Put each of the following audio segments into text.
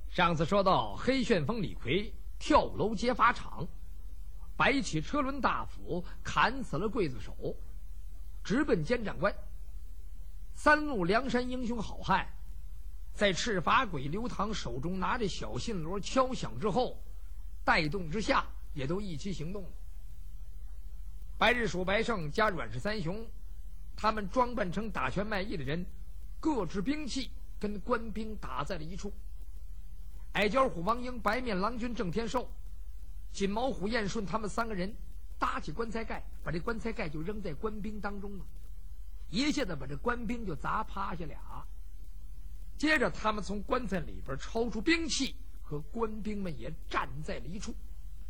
上次说到黑旋风李逵跳楼劫法场，摆起车轮大斧砍死了刽子手，直奔监长官。三路梁山英雄好汉在赤发鬼刘唐手中拿着小信锣敲响之后，带动之下也都一起行动了。白日鼠白胜加阮氏三雄，他们装扮成打拳卖艺的人，各执兵器跟官兵打在了一处。矮脚虎王英、白面郎君郑天寿、锦毛虎燕顺他们三个人搭起棺材盖，把这棺材盖就扔在官兵当中了，一下子把这官兵就砸趴下俩。接着他们从棺材里边抽出兵器，和官兵们也站在了一处。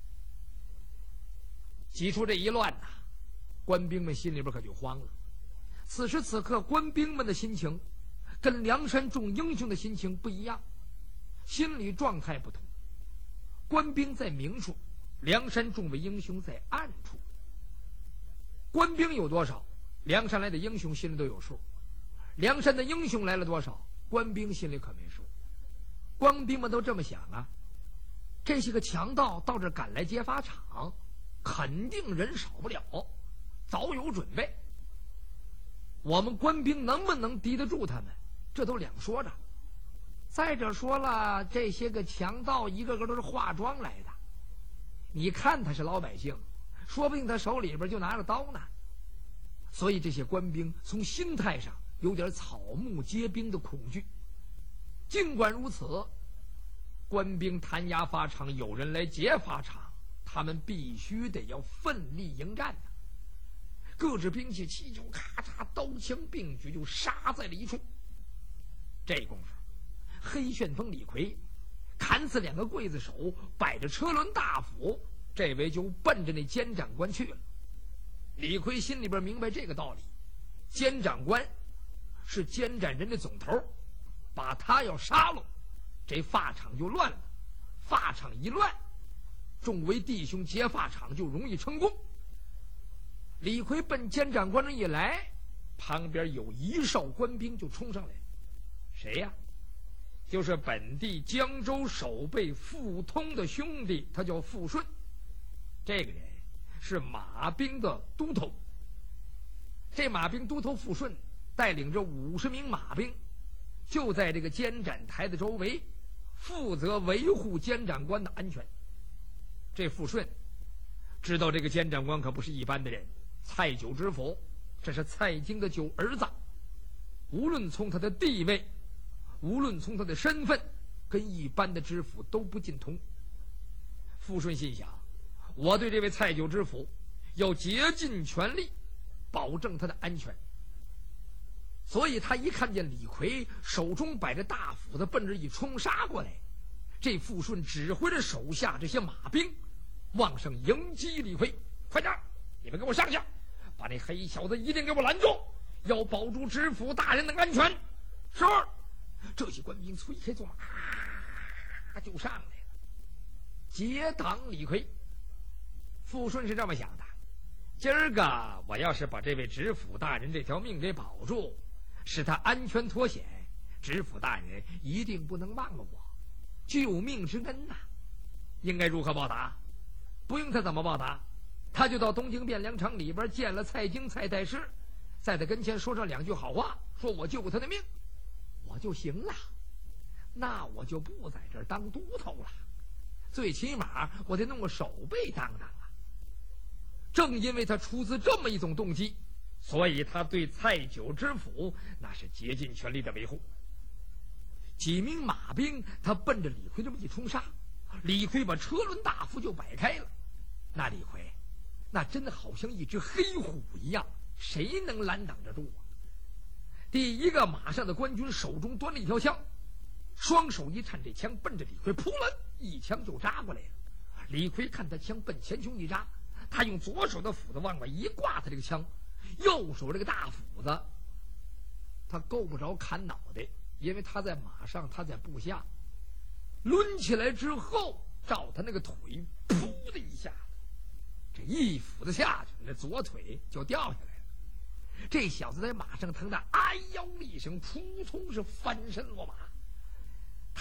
挤出这一乱呐，官兵们心里边可就慌了。此时此刻官兵们的心情跟梁山众英雄的心情不一样，心理状态不同。官兵在明处，梁山众位英雄在暗处。官兵有多少，梁山来的英雄心里都有数；梁山的英雄来了多少，官兵心里可没数。官兵们都这么想啊，这些个强盗到这赶来劫法场，肯定人少不了，早有准备。我们官兵能不能敌得住他们，这都两说着。再者说了，这些个强盗一个个都是化妆来的，你看他是老百姓，说不定他手里边就拿着刀呢。所以这些官兵从心态上有点草木皆兵的恐惧。尽管如此，官兵弹牙法场，有人来劫法场，他们必须得要奋力迎战的。各支兵器齐就咔嚓，刀枪并举，就杀在了一处。这功夫，黑旋风李逵砍死两个刽子手，摆着车轮大斧，这回就奔着那监长官去了。李逵心里边明白这个道理，监长官是监斩人的总头，把他要杀了，这法场就乱了。法场一乱，众位弟兄劫法场就容易成功。李逵奔监长官这一来，旁边有一哨官兵就冲上来了。谁呀？就是本地江州守备傅通的兄弟，他叫傅顺。这个人是马兵的都头。这马兵都头傅顺带领着50名马兵，就在这个监斩台的周围，负责维护监长官的安全。这傅顺知道这个监长官可不是一般的人，蔡九知府，这是蔡京的九儿子，无论从他的地位，无论从他的身份，跟一般的知府都不尽同。傅顺心想，我对这位蔡九知府要竭尽全力保证他的安全。所以他一看见李逵手中摆着大斧子奔着一冲杀过来，这傅顺指挥着手下这些马兵往上迎击李逵。快点，你们给我上去，把那黑小子一定给我拦住，要保住知府大人的安全。是。这些官兵催开坐马，就上来了，截挡李逵。傅顺是这么想的，今儿个我要是把这位知府大人这条命给保住，使他安全脱险，知府大人一定不能忘了我，救命之恩呐。应该如何报答？不用他怎么报答，他就到东京汴梁城里边见了蔡京蔡太师，在他跟前说上2句好话，说我救过他的命，我就行了。那我就不在这儿当都头了，最起码我得弄个守备当当啊。正因为他出自这么一种动机，所以他对蔡九知府那是竭尽全力的维护。几名马兵他奔着李逵这么一冲杀，李逵把车轮大斧就摆开了。那李逵那真的好像一只黑虎一样，谁能拦挡得住啊？第一个马上的官军手中端着一条枪，双手一颤，这枪奔着李逵扑了一枪就扎过来了。李逵看他枪奔前胸一扎，他用左手的斧子往外一挂，他这个枪右手这个大斧子他够不着砍脑袋，因为他在马上，他在部下，抡起来之后照他那个腿噗的一下，这一斧子下去，那左腿就掉下来了。这小子在马上疼得哎呦一声，扑通是翻身落马。他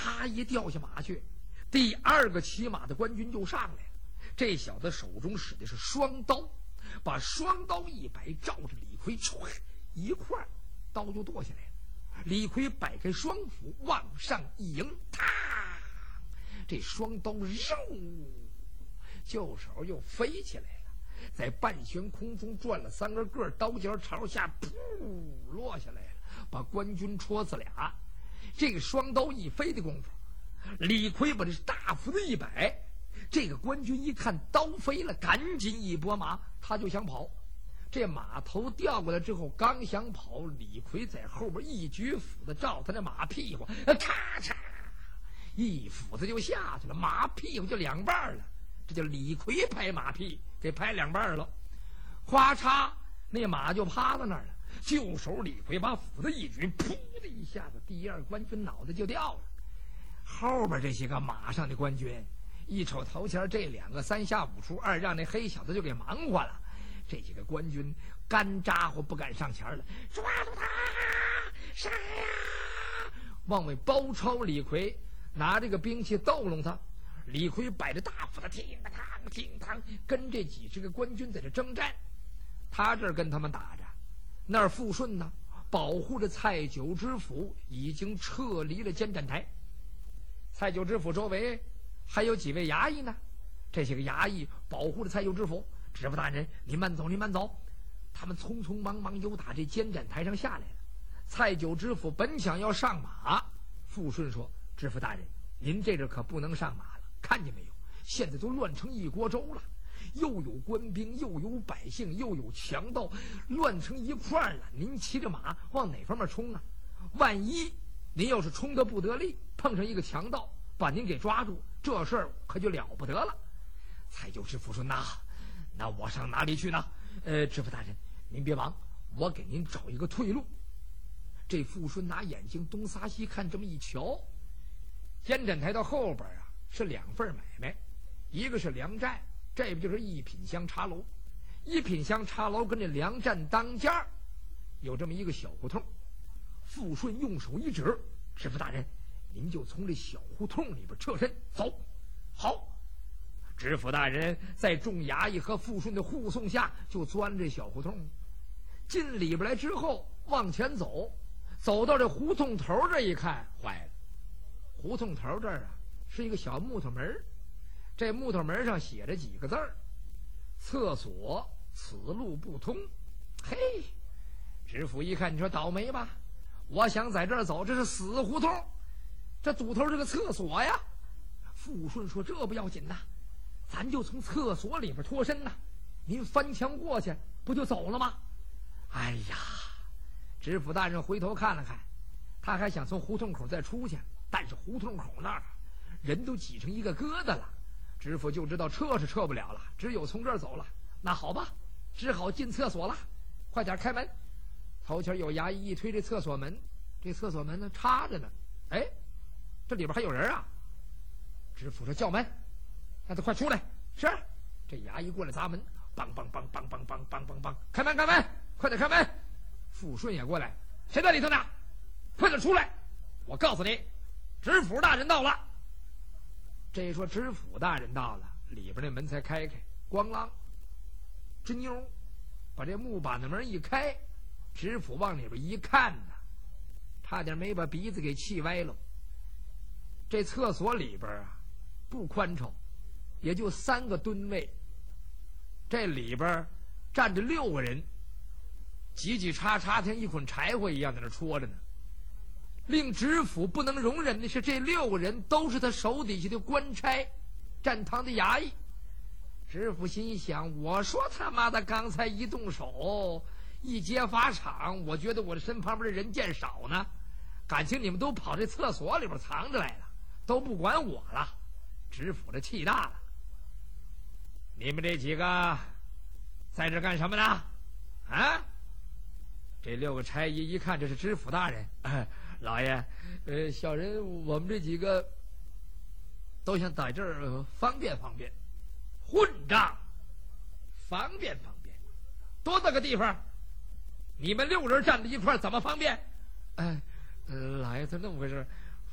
啪一掉下马去，第二个骑马的官军就上来了。这小子手中使的是双刀，把双刀一摆，照着李逵唰一块刀就剁下来了。李逵摆开双斧往上一迎，啪，这双刀肉就手又飞起来了，在半悬空中转了3个个，刀尖朝下噗落下来了，把官军戳死俩。这个双刀一飞的功夫，李逵把这大斧子一摆，这个官军一看刀飞了，赶紧一拨马，他就想跑。这马头掉过来之后，刚想跑，李逵在后边一举斧子照他那马屁股，咔嚓一斧子就下去了，马屁股就2半了。这叫李逵拍马屁，给拍2半了。咵嚓，那马就趴在那儿了。就手李逵把斧子一举，噗的一下子，第二官军脑袋就掉了。后边这些个马上的官军一瞅头前这2个3下5除2，让那黑小子就给忙活了。这几个官军干咋呼不敢上前了，抓住他，杀呀！往外包抄李逵，拿这个兵器逗弄他。李逵摆着大斧子，ting当ting当，跟这几十个官军在这征战。他这儿跟他们打着，那儿傅顺呢，保护着蔡九知府已经撤离了监斩台。蔡九知府周围还有几位衙役呢，这些个衙役保护着蔡九知府。知府大人，您慢走，您慢走。他们匆匆忙忙又打这监斩台上下来了。蔡九知府本想要上马，傅顺说：“知府大人，您这阵可不能上马了，看见没有？现在都乱成一锅粥了，又有官兵，又有百姓，又有强盗，乱成一块了。您骑着马往哪方面冲啊？万一您要是冲得不得力，碰上一个强盗把您给抓住，这事儿可就了不得了。”蔡九知府说：“那我上哪里去呢？知府大人，您别忙，我给您找一个退路。”这傅顺拿眼睛东撒西看，这么一瞧，监斩台到后边啊是2份买卖，一个是粮站，这不就是一品香茶楼。一品香茶楼跟这粮站当间有这么一个小胡同。傅顺用手一指：“知府大人，您就从这小胡同里边撤身走。”好。知府大人在众衙役和傅顺的护送下，就钻这小胡同，进里边来之后往前走，走到这胡同头这一看，坏了！胡同头这儿啊是一个小木头门，这木头门上写着几个字儿：“厕所此路不通。”嘿，知府一看，你说倒霉吧？我想在这儿走，这是死胡同，这堵头是个厕所呀。傅顺说：“这不要紧呐，咱就从厕所里边脱身呐，您翻墙过去不就走了吗？”哎呀，知府大人回头看了看，他还想从胡同口再出去，但是胡同口那儿人都挤成一个疙瘩了，知府就知道撤是撤不了了，只有从这儿走了。那好吧，只好进厕所了，快点开门。头前有衙役一推这厕所门，这厕所门呢插着呢，哎，这里边还有人啊。知府说：“叫门，让他快出来。”是。这衙役过来砸门，梆梆梆梆梆梆梆梆梆，开门开门，快点开门。傅顺也过来：“谁在里头呢？快点出来！我告诉你，知府大人到了。”这一说知府大人到了，里边那门才开开，咣啷，吱妞，把这木板的门一开，知府往里边一看呢，差点没把鼻子给气歪了。这厕所里边啊不宽敞，也就3个蹲位，这里边站着6个人，挤挤叉叉像一捆柴火一样在那戳着呢。令知府不能容忍的是，这6个人都是他手底下的官差，站堂的衙役。知府心想：我说他妈的，刚才一动手一揭法场，我觉得我的身旁边的人见少呢，感情你们都跑这厕所里边藏着来了，都不管我了。知府这气大了：你们这几个在这干什么呢？啊！这6个差役一看这是知府大人，老爷，小人我们这几个都想在这儿方便方便。混账！方便方便，多大个地方？你们6人站在一块怎么方便？老爷，他那么回事，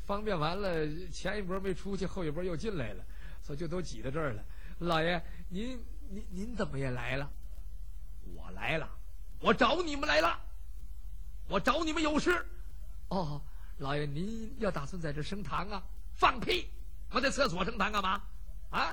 方便完了，前一波没出去，后一波又进来了，所以就都挤到这儿了。老爷，您怎么也来了？我来了，我找你们来了，我找你们有事。哦，老爷，您要打算在这升堂啊？放屁！我在厕所升堂干嘛？啊，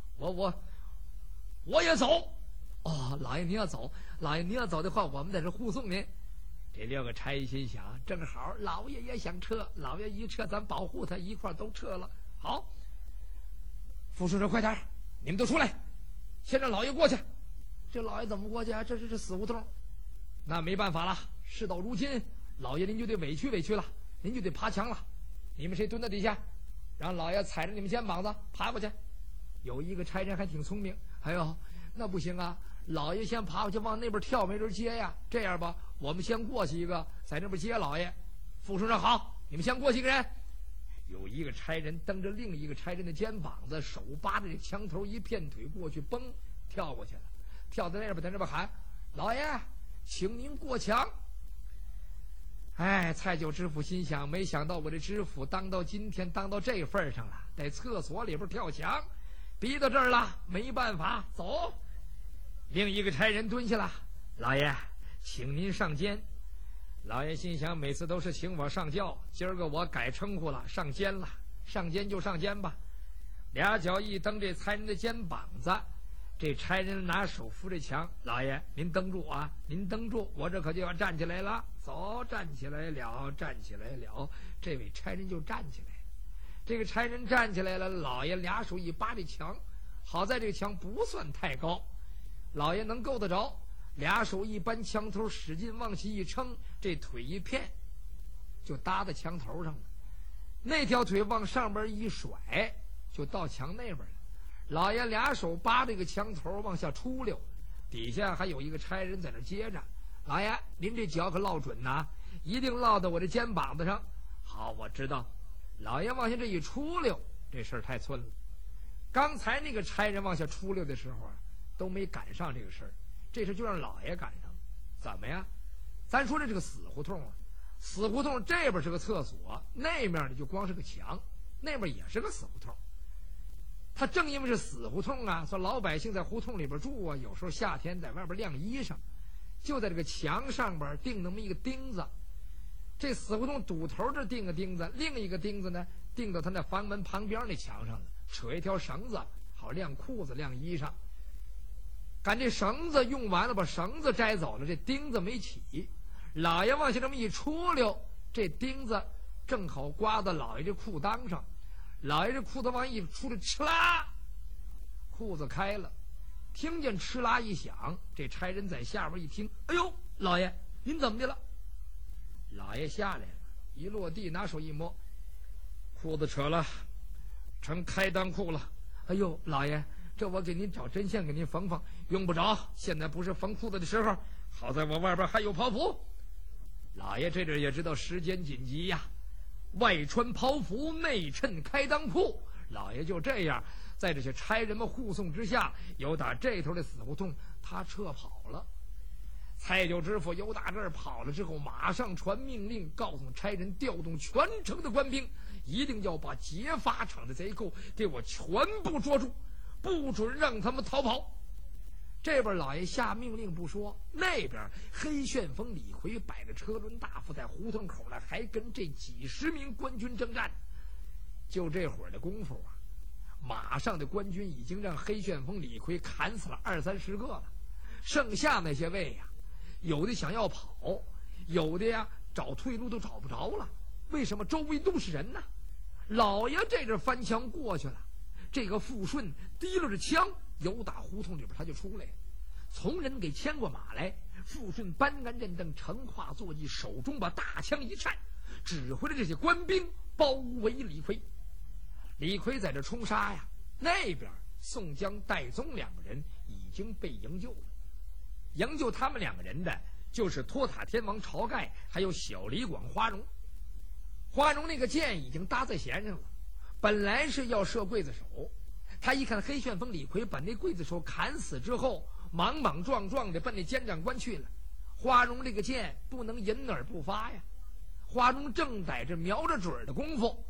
我也走。哦，老爷您要走，老爷您要走的话，我们在这护送您。这6个差心想，正好老爷也想撤，老爷一撤，咱保护他，一块都撤了。好，副书长快点，你们都出来，先让老爷过去。这老爷怎么过去啊？这是死胡同，那没办法了。事到如今，老爷您就得委屈委屈了，您就得爬墙了。你们谁蹲在底下，让老爷踩着你们肩膀子爬过去。有一个差人还挺聪明，哎呦，那不行啊，老爷先爬过去，往那边跳，没人接呀。这样吧，我们先过去一个，在那边接老爷。副书长好，你们先过去一个人。有一个差人蹬着另一个差人的肩膀子，手扒着这枪头，一片腿过去，蹦跳过去了。跳在那边，在那边喊：“老爷，请您过墙。”哎，蔡九知府心想，没想到我这知府当到今天当到这份上了，在厕所里边跳墙，逼到这儿了，没办法，走。另一个差人蹲下了：“老爷，请您上监。”老爷心想，每次都是请我上轿，今儿个我改称呼了，上监了，上监就上监吧。俩脚一蹬这差人的肩膀子，这差人拿手扶着墙：“老爷，您蹬住啊，您蹬住，我这可就要站起来了。”走，站起来了，站起来了。这位差人就站起来。这个差人站起来了，老爷俩手一扒这墙，好在这个墙不算太高，老爷能够得着。俩手一扳墙头，使劲往起一撑，这腿一片就搭在墙头上了。那条腿往上边一甩，就到墙那边了。老爷俩手扒这个墙头往下出溜，底下还有一个差人在那接着。老爷，您这脚可落准呐，一定落到我这肩膀子上。好，我知道。老爷往下这一出溜，这事儿太寸了。刚才那个差人往下出溜的时候啊，都没赶上这个事儿，这事就让老爷赶上了。怎么呀？咱说这是个死胡同啊，死胡同这边是个厕所，那面呢就光是个墙，那边也是个死胡同。他正因为是死胡同啊，说老百姓在胡同里边住啊，有时候夏天在外边晾衣裳，就在这个墙上边钉那么一个钉子。这死胡同堵头这钉个钉子，另一个钉子呢钉到他那房门旁边那墙上了，扯一条绳子好晾裤子晾衣裳。赶这绳子用完了，把绳子摘走了，这钉子没起。老爷往下这么一出溜，这钉子正好刮到老爷这裤裆上。老爷这裤子往一出来，哧啦，裤子开了。听见哧啦一响，这差人在下边一听，哎呦，老爷您怎么的了？老爷下来了，一落地拿手一摸，裤子扯了，成开裆裤了。哎呦，老爷，这我给您找针线给您缝缝。用不着，现在不是缝裤子的时候，好在我外边还有袍服。老爷这阵也知道时间紧急呀，外穿袍服，内衬开裆裤。老爷就这样在这些差人们护送之下，由打这头的死胡同他撤跑了。蔡九知府由打这儿跑了之后，马上传命令，告诉差人调动全城的官兵，一定要把劫法场的贼寇给我全部捉住，不准让他们逃跑。这边老爷下命令不说，那边黑旋风李逵摆着车轮大副在胡同口呢，还跟这几十名官军征战。就这会儿的功夫啊，马上的官军已经让黑旋风李逵砍死了20-30个了，剩下那些位呀，有的想要跑，有的呀找退路都找不着了。为什么？周围都是人呢。老爷这阵翻墙过去了，这个富顺提溜着枪由打胡同里边他就出来了，从人给牵过马来。富顺搬鞍阵凳，乘跨坐骑，手中把大枪一颤，指挥着这些官兵包围李逵。李逵在这冲杀呀，那边宋江、戴宗两个人已经被营救了。营救他们两个人的就是托塔天王晁盖，还有小李广花荣。花荣那个箭已经搭在弦上了，本来是要射刽子手，他一看黑旋风李逵把那刽子手砍死之后，莽莽撞撞的奔那监长官去了。花荣这个箭不能引而不发呀，花荣正在这瞄着准的功夫，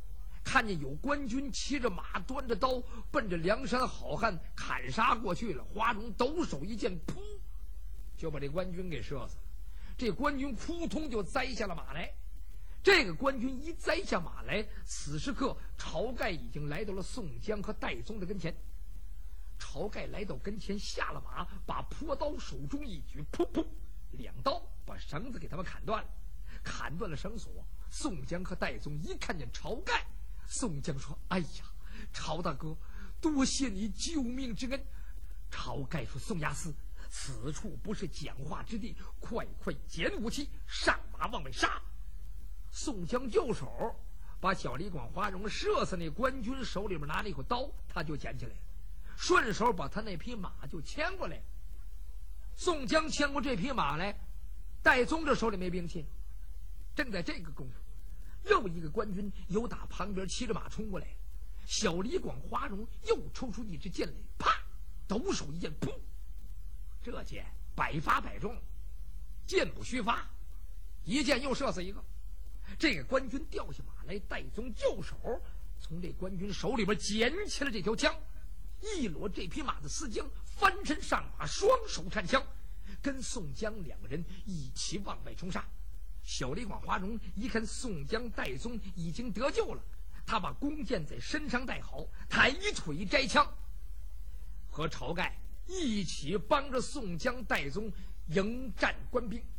看见有官军骑着马端着刀奔着梁山好汉砍杀过去了，花荣抖手一剑，噗，就把这官军给射死了。这官军扑通就栽下了马来。这个官军一栽下马来，此时刻晁盖已经来到了宋江和戴宗的跟前。晁盖来到跟前，下了马，把朴刀手中一举，噗噗，2刀把绳子给他们砍断了，砍断了绳索。宋江和戴宗一看见晁盖，宋江说：“哎呀，晁大哥，多谢你救命之恩。”晁盖说：“宋押司，此处不是讲话之地，快捡武器，上马往外杀。”宋江就手把小李广花荣射死那官军手里边拿了一口刀，他就捡起来了，顺手把他那匹马就牵过来。宋江牵过这匹马来，戴宗这手里没兵器。正在这个功夫，又一个官军由打旁边骑着马冲过来，小李广花荣又抽出一支箭来，啪，抖手一箭，噗，这箭百发百中，箭不虚发，一箭又射死一个。这个官军掉下马来，戴宗就手从这官军手里边捡起了这条枪，一裸这匹马的丝巾，翻身上马，双手颤枪，跟宋江2个人一起往外冲杀。小李广花荣一看宋江戴宗已经得救了，他把弓箭在身上带好，抬腿摘枪，和晁盖一起帮着宋江戴宗迎战官兵。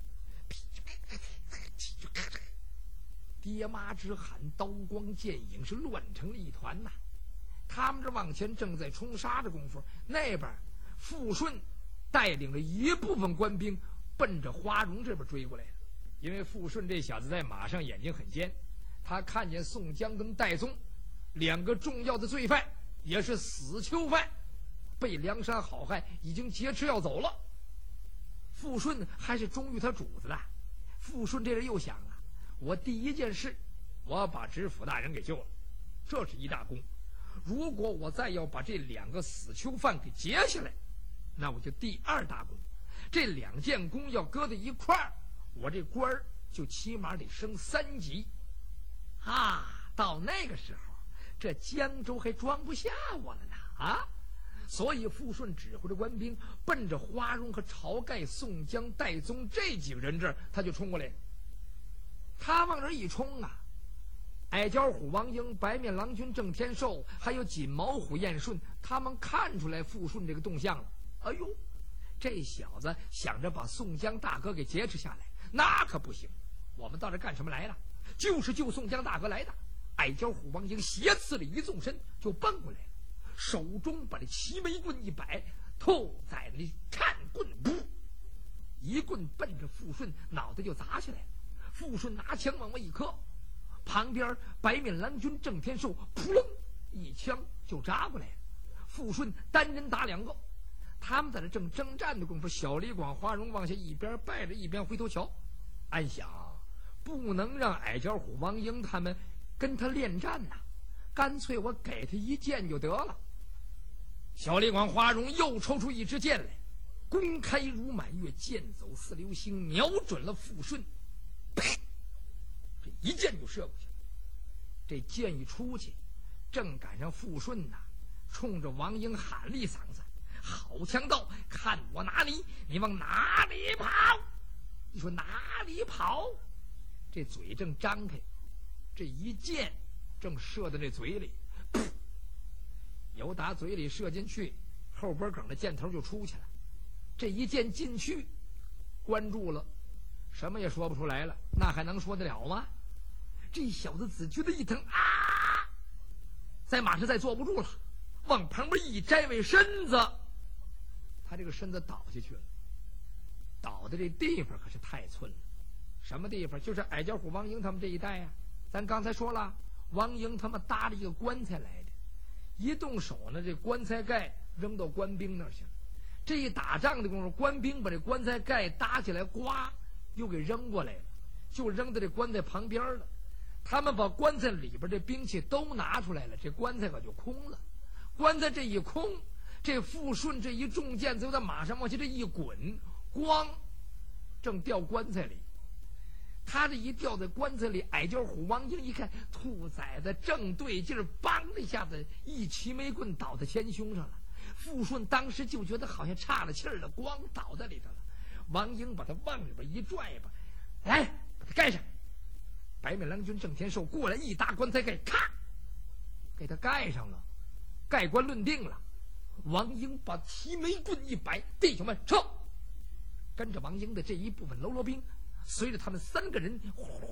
爹妈之喊，刀光剑影是乱成了一团呐。他们这往前正在冲杀的功夫，那边傅顺带领着一部分官兵奔着花荣这边追过来了。因为傅顺这小子在马上眼睛很尖，他看见宋江跟戴宗2个重要的罪犯，也是死囚犯，被梁山好汉已经劫持要走了。傅顺还是忠于他主子的。傅顺这人又想啊，我第一件事我要把知府大人给救了，这是一大功。如果我再要把这2个死囚犯给劫下来，那我就第2大功。这2件功要搁在一块儿，我这官儿就起码得升3级啊！到那个时候，这江州还装不下我了呢啊！所以傅顺指挥着官兵奔着花荣和晁盖、宋江、戴宗这几个人这儿，他就冲过来。他往这一冲啊，矮脚虎王英、白面郎君郑天寿，还有锦毛虎燕顺，他们看出来傅顺这个动向了。哎呦，这小子想着把宋江大哥给劫持下来，那可不行！我们到这干什么来了？就是救宋江大哥来的。矮脚虎王英斜刺了一纵身就奔过来了，手中把这齐眉棍一摆，透在那看棍，噗，一棍奔着傅顺脑袋就砸下来了。傅顺拿枪往外一磕，旁边白面郎君郑天寿扑棱一枪就扎过来了。傅顺单人打2个，他们在这正征战的功夫，小李广花荣往下一边拜着一边回头瞧，暗想不能让矮脚虎王英他们跟他恋战呐，干脆我给他一箭就得了。小李广花荣又抽出一支箭来，弓开如满月，箭走似流星，瞄准了傅顺，这一箭就射过去。这箭一出去，正赶上傅顺呐冲着王英喊了一嗓子：“好强盗，看我拿你！你往哪里跑？”你说哪里跑？这嘴正张开，这一箭正射到这嘴里，由打嘴里射进去，后边梗的箭头就出去了。这一箭进去，关住了，什么也说不出来了，那还能说得了吗？这小子只觉得一疼啊，在马上再坐不住了，往旁边一摘位身子，他这个身子倒下去了。倒的这地方可是太寸了，什么地方？就是矮脚虎王英他们这一带啊。咱刚才说了，王英他们搭了一个棺材来的，一动手呢，这棺材盖扔到官兵那儿去了。这一打仗的功夫，官兵把这棺材盖搭起来，呱又给扔过来了，就扔在这棺材旁边了。他们把棺材里边这兵器都拿出来了，这棺材可就空了。棺材这一空，这傅顺这一中箭就在马上往下这一滚，咣正掉棺材里。 他这一掉在棺材里，矮脚虎王英一看，兔崽子正对劲儿，梆的一下子一齐眉棍倒在前胸上了。富顺当时就觉得好像岔了气儿了，光倒在里头了。王英把他往里边一拽吧，来把他盖上。白面郎君郑天寿过来一搭棺材盖，咔，给他盖上了，盖棺论定了。王英把齐眉棍一摆，弟兄们撤！跟着王英的这一部分喽啰兵，随着他们3个人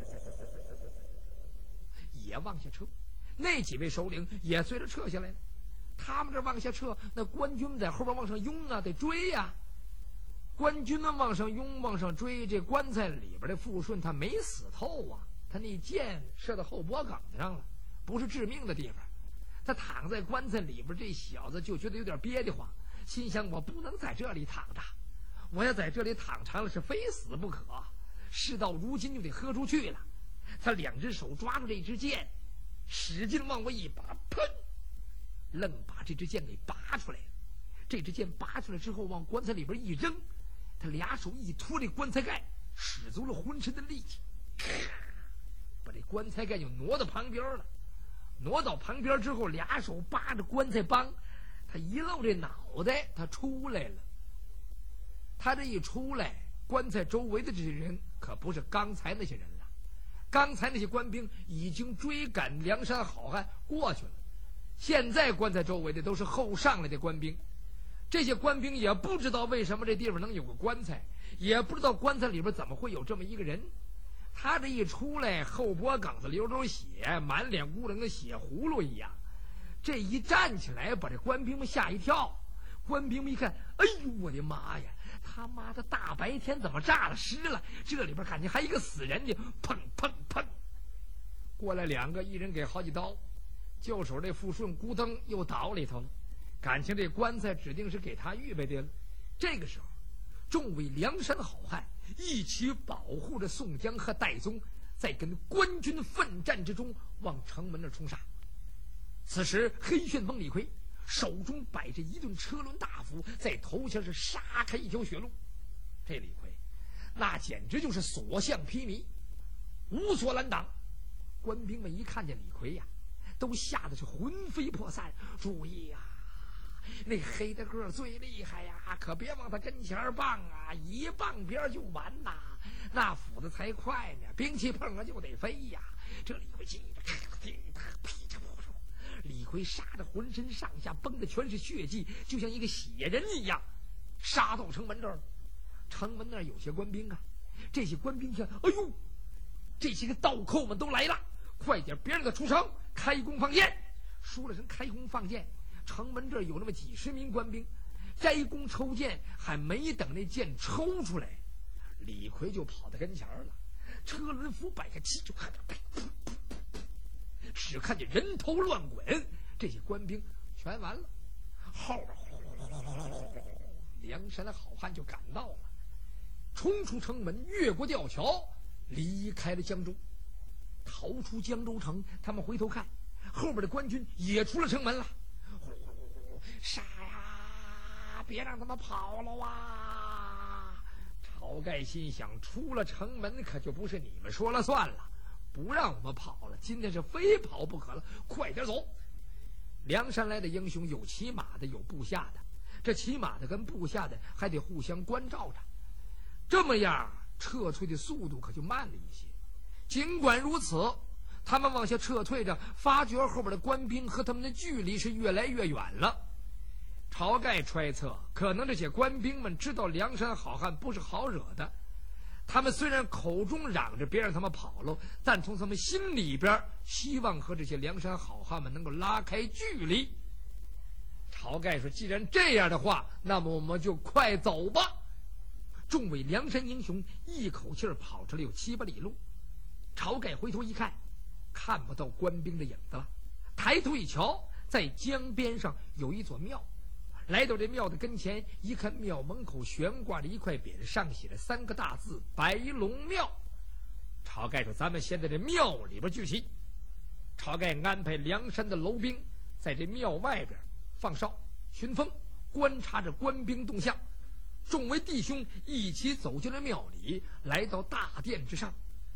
也往下撤，那几位首领也随着撤下来了。他们这往下撤，那官军在后边往上拥啊，得追呀。官军们往上拥，往上追，这棺材里边的富顺他没死透啊，他那箭射到后脖梗子上了，不是致命的地方。他躺在棺材里边，这小子就觉得有点憋得慌，心想我不能在这里躺着，我要在这里躺长了是非死不可，事到如今就得喝出去了。他2只手抓住这支箭，使劲往我一拔，砰，愣把这支箭给拔出来了。这支箭拔出来之后，往棺材里边一扔，他2手一托这棺材盖，使足了浑身的力气，把这棺材盖就挪到旁边了。挪到旁边之后，2手扒着棺材帮，他一露这脑袋，他出来了。他这一出来，棺材周围的这些人可不是刚才那些人了，刚才那些官兵已经追赶梁山好汉过去了，现在棺材周围的都是后上来的官兵。这些官兵也不知道为什么这地方能有个棺材，也不知道棺材里边怎么会有这么一个人。他这一出来，后脖梗子流血，满脸乌楞的血葫芦一样。这一站起来，把这官兵们吓一跳。官兵们一看，哎呦我的妈呀，他妈的大白天怎么炸了尸了？这里边感觉还一个死人呢！砰砰砰，过来2个，一人给好几刀。就手这富顺咕噔又倒里头了，感情这棺材指定是给他预备的了。这个时候，众位梁山好汉一起保护着宋江和戴宗，在跟官军奋战之中往城门那冲杀。此时黑旋风李逵手中摆着一顿车轮大斧，在头前是杀开一条血路。这李逵那简直就是所向披靡，无所拦挡。官兵们一看见李逵呀，都吓得是魂飞魄散。注意呀，那黑的个最厉害呀，可别往他跟前棒啊，一棒边就完呐。那斧子才快呢，兵器碰了就得飞呀。这李逵气得噼里扑簌，李逵杀得浑身上下崩的全是血迹，就像一个血人一样，杀到城门这儿。城门那儿有些官兵啊，这些官兵看，哎呦，这些个盗寇们都来了，快点别让他出城，开弓放箭。说了声开弓放箭，城门这儿有那么几十名官兵，摘弓抽箭，还没等那箭抽出来，李逵就跑到跟前了，车轮斧摆开，气就看着，只看见人头乱滚，这些官兵全完了。后边梁山的好汉就赶到了，冲出城门，越过吊桥，离开了江州，逃出江州城。他们回头看，后边的官军也出了城门了，杀呀，别让他们跑了啊！晁盖心想，出了城门可就不是你们说了算了，不让我们跑了，今天是非跑不可了，快点走。梁山来的英雄有骑马的，有部下的，这骑马的跟部下的还得互相关照着，这么样撤退的速度可就慢了一些。尽管如此，他们往下撤退着，发觉后边的官兵和他们的距离是越来越远了。晁盖揣测，可能这些官兵们知道梁山好汉不是好惹的，他们虽然口中嚷着别让他们跑了，但从他们心里边希望和这些梁山好汉们能够拉开距离。晁盖说，既然这样的话，那么我们就快走吧。众位梁山英雄一口气跑出来有7、8里路。晁盖回头一看，看不到官兵的影子了，抬头一瞧，在江边上有一座庙。来到这庙的跟前一看，庙门口悬挂着一块匾，上写着3个大字白龙庙。晁盖说，咱们先在这庙里边聚齐。晁盖安排梁山的楼兵在这庙外边放哨巡风，观察着官兵动向。众位弟兄一起走进了庙里，来到大殿之上。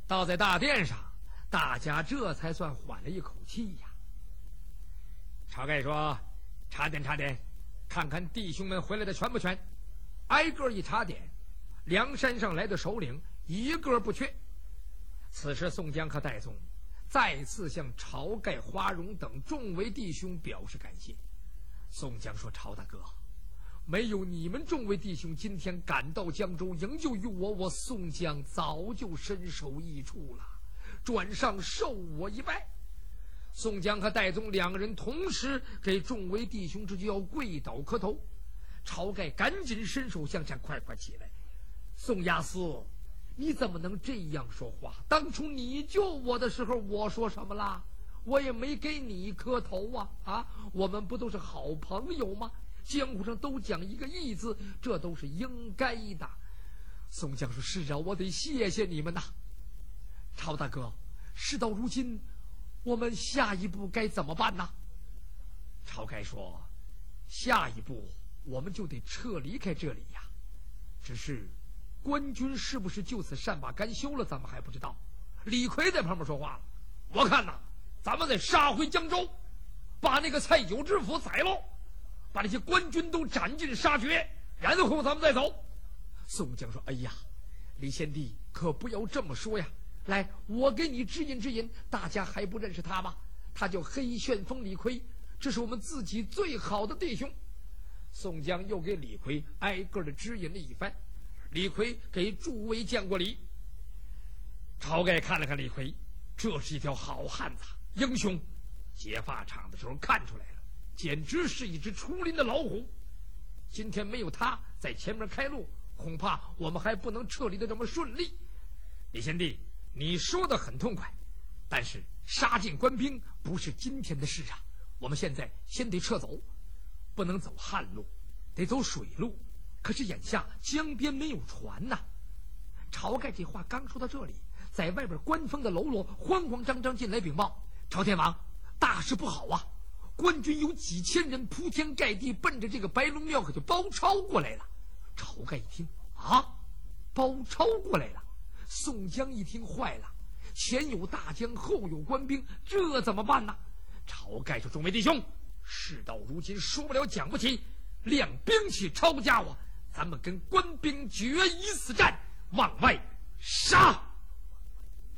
倒在大殿上，大家这才算缓了一口气呀。晁盖说：“查点查点，看看弟兄们回来的全不全。”挨个一查点，梁山上来的首领一个不缺。此时宋江和戴宗再次向晁盖、花荣等众位弟兄表示感谢。宋江说：“晁大哥，没有你们众位弟兄今天赶到江州营救于我，我宋江早就身首异处了，转上受我一拜。”宋江和戴宗两个人同时给众位弟兄之交跪倒磕头。晁盖赶紧伸手向前：“快快起来！宋押司，你怎么能这样说话？当初你救我的时候，我说什么啦？我也没给你磕头啊！我们不都是好朋友吗？江湖上都讲一个义字，这都是应该的。”宋江说：“是啊，我得谢谢你们呐。”晁大哥，事到如今，我们下一步该怎么办呢？晁盖说：“下一步我们就得撤离开这里呀。只是官军是不是就此善罢甘休了，咱们还不知道。”李逵在旁边说话了：“我看呐，咱们得杀回江州，把那个蔡九知府宰喽，把那些官军都斩尽杀绝，然后咱们再走。”宋江说：“哎呀，李贤弟可不要这么说呀！来，我给你指引指引，大家还不认识他吗？他叫黑旋风李逵，这是我们自己最好的弟兄。”宋江又给李逵挨个的指引了一番。李逵给诸位见过礼。晁盖看了看李逵，这是一条好汉子，英雄。结发场的时候看出来了，简直是一只出林的老虎。今天没有他在前面开路，恐怕我们还不能撤离的这么顺利。李贤弟，你说的很痛快，但是杀尽官兵不是今天的事啊。我们现在先得撤走，不能走旱路，得走水路。可是眼下江边没有船呐。晁盖这话刚说到这里，在外边官方的喽啰慌慌张张进来禀报：“朝天王，大事不好啊！官军有几千人铺天盖地奔着这个白龙庙可就包抄过来了。”晁盖一听啊，包抄过来了。宋江一听坏了，前有大江，后有官兵，这怎么办呢？晁盖说：“众位弟兄，事到如今说不了讲不起，亮兵器抄家伙，咱们跟官兵决一死战，往外杀！”